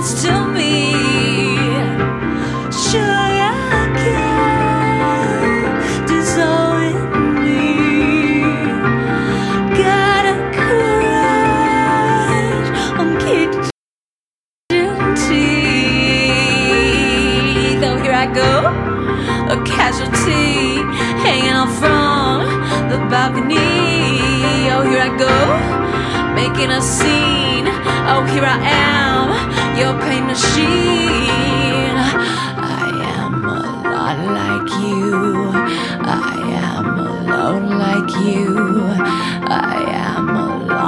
happens to me. Sure, I can dissolve in me. Got a crush on kitchen teeth. Oh, here I go, a casualty, hanging out from the balcony. Oh, here I go, making a scene. Oh, here I am, your pain machine. I am a lot like you. I am alone like you. I am alone.